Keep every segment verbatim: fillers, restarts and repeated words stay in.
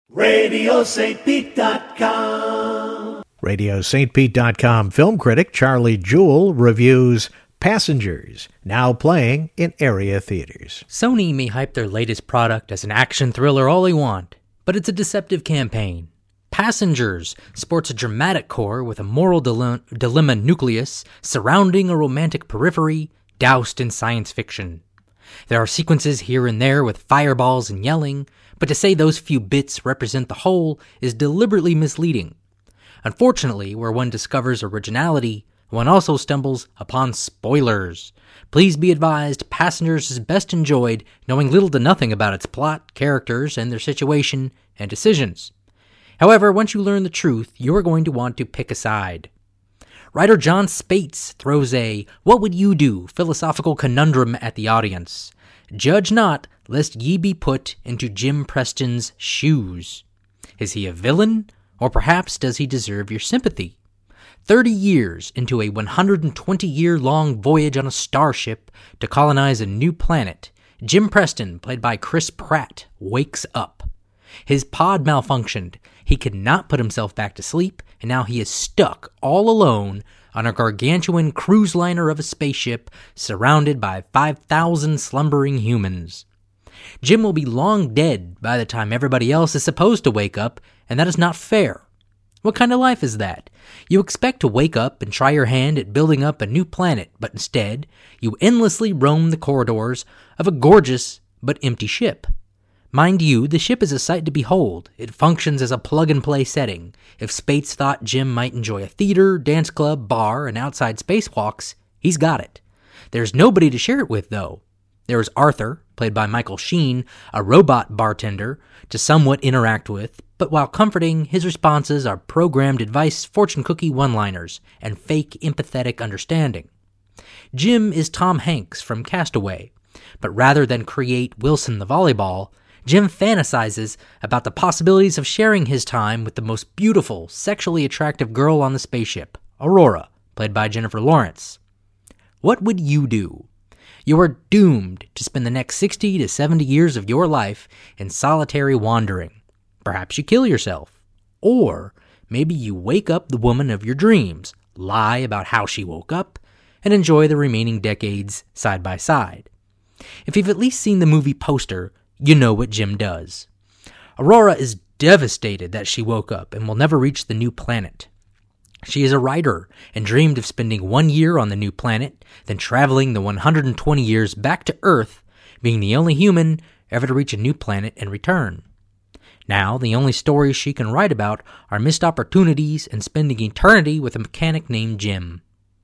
radio st pete dot com. radio st pete dot com film critic Charlie Jewell reviews Passengers, now playing in area theaters. Sony may hype their latest product as an action thriller all they want, but it's a deceptive campaign. Passengers sports a dramatic core with a moral dile- dilemma nucleus surrounding a romantic periphery doused in science fiction. There are sequences here and there with fireballs and yelling, but to say those few bits represent the whole is deliberately misleading. Unfortunately, where one discovers originality, one also stumbles upon spoilers. Please be advised, Passengers is best enjoyed knowing little to nothing about its plot, characters, and their situation and decisions. However, once you learn the truth, you are going to want to pick a side. Writer John Spates throws a "what would you do" philosophical conundrum at the audience. Judge not, lest ye be put into Jim Preston's shoes. Is he a villain, or perhaps does he deserve your sympathy? Thirty years into a one hundred twenty year long voyage on a starship to colonize a new planet, Jim Preston, played by Chris Pratt, wakes up. His pod malfunctioned, he could not put himself back to sleep, and now he is stuck all alone on a gargantuan cruise liner of a spaceship surrounded by five thousand slumbering humans. Jim will be long dead by the time everybody else is supposed to wake up, and that is not fair. What kind of life is that? You expect to wake up and try your hand at building up a new planet, but instead, you endlessly roam the corridors of a gorgeous but empty ship. Mind you, the ship is a sight to behold. It functions as a plug-and-play setting. If Spates thought Jim might enjoy a theater, dance club, bar, and outside spacewalks, he's got it. There's nobody to share it with, though. There is Arthur, played by Michael Sheen, a robot bartender, to somewhat interact with, but while comforting, his responses are programmed advice, fortune cookie one-liners, and fake empathetic understanding. Jim is Tom Hanks from Castaway, but rather than create Wilson the volleyball, Jim fantasizes about the possibilities of sharing his time with the most beautiful, sexually attractive girl on the spaceship, Aurora, played by Jennifer Lawrence. What would you do? You are doomed to spend the next sixty to seventy years of your life in solitary wandering. Perhaps you kill yourself. Or maybe you wake up the woman of your dreams, lie about how she woke up, and enjoy the remaining decades side by side. If you've at least seen the movie poster, you know what Jim does. Aurora is devastated that she woke up and will never reach the new planet. She is a writer and dreamed of spending one year on the new planet, then traveling the one hundred twenty years back to Earth, being the only human ever to reach a new planet and return. Now, the only stories she can write about are missed opportunities and spending eternity with a mechanic named Jim.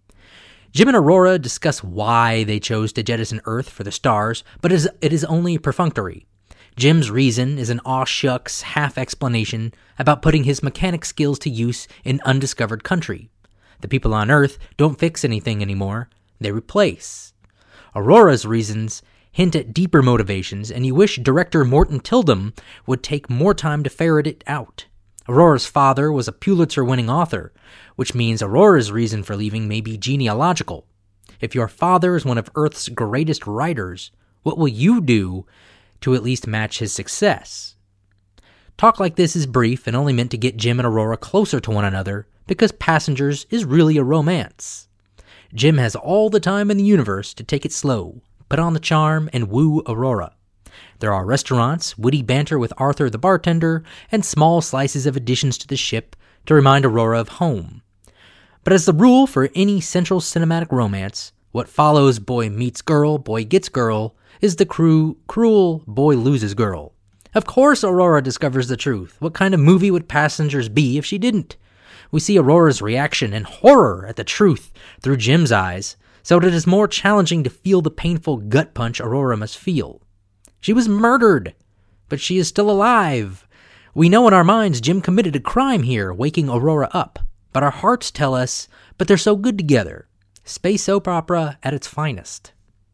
Jim and Aurora discuss why they chose to jettison Earth for the stars, but it is, it is only perfunctory. Jim's reason is an aw-shucks half-explanation about putting his mechanic skills to use in undiscovered country. The people on Earth don't fix anything anymore, they replace. Aurora's reasons hint at deeper motivations, and you wish director Morton Tildum would take more time to ferret it out. Aurora's father was a Pulitzer-winning author, which means Aurora's reason for leaving may be genealogical. If your father is one of Earth's greatest writers, what will you do to at least match his success? Talk like this is brief and only meant to get Jim and Aurora closer to one another, because Passengers is really a romance. Jim has all the time in the universe to take it slow, put on the charm, and woo Aurora. There are restaurants, witty banter with Arthur the bartender, and small slices of additions to the ship to remind Aurora of home. But as the rule for any central cinematic romance, what follows boy meets girl, boy gets girl, is the cru- cruel boy loses girl. Of course Aurora discovers the truth. What kind of movie would Passengers be if she didn't? We see Aurora's reaction and horror at the truth through Jim's eyes, so that it is more challenging to feel the painful gut punch Aurora must feel. She was murdered, but she is still alive. We know in our minds Jim committed a crime here, waking Aurora up, but our hearts tell us, but they're so good together. Space soap opera at its finest.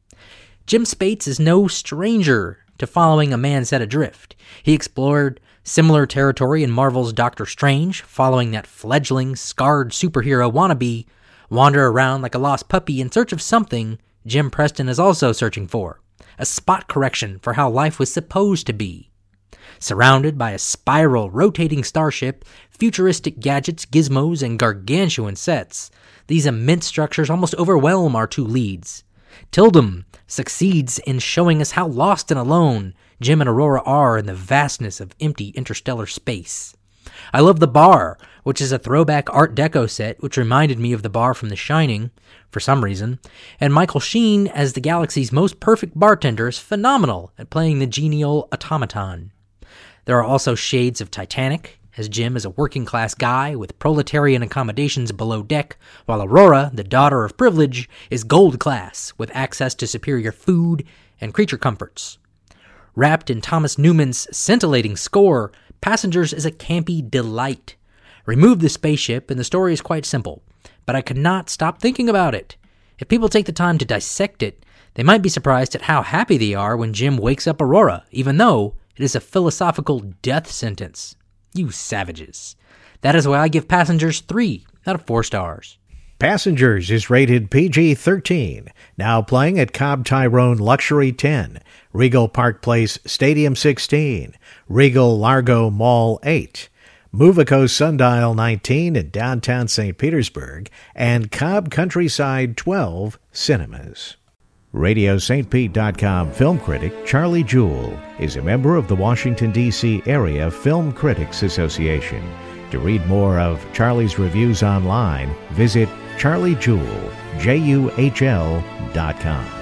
Jim Spates is no stranger to following a man set adrift. He explored similar territory in Marvel's Doctor Strange, following that fledgling, scarred superhero wannabe wander around like a lost puppy in search of something Jim Preston is also searching for. A spot correction for how life was supposed to be. Surrounded by a spiral rotating starship, futuristic gadgets, gizmos, and gargantuan sets, these immense structures almost overwhelm our two leads. Tildum succeeds in showing us how lost and alone Jim and Aurora are in the vastness of empty interstellar space. I love the bar, which is a throwback Art Deco set, which reminded me of the bar from The Shining, for some reason, and Michael Sheen as the galaxy's most perfect bartender is phenomenal at playing the genial automaton. There are also shades of Titanic, as Jim is a working-class guy with proletarian accommodations below deck, while Aurora, the daughter of privilege, is gold class with access to superior food and creature comforts. Wrapped in Thomas Newman's scintillating score, Passengers is a campy delight. Remove the spaceship and the story is quite simple, but I could not stop thinking about it. If people take the time to dissect it, they might be surprised at how happy they are when Jim wakes up Aurora, even though it is a philosophical death sentence. You savages. That is why I give Passengers three out of four stars. Passengers is rated P G thirteen, now playing at Cobb Tyrone Luxury ten, Regal Park Place Stadium sixteen, Regal Largo Mall eight, Movico Sundial nineteen in downtown Saint Petersburg, and Cobb Countryside twelve cinemas. Radio Saint Pete dot com film critic Charlie Jewell is a member of the Washington, D C Area Film Critics Association. To read more of Charlie's reviews online, visit charlie jewell, J U H L dot com.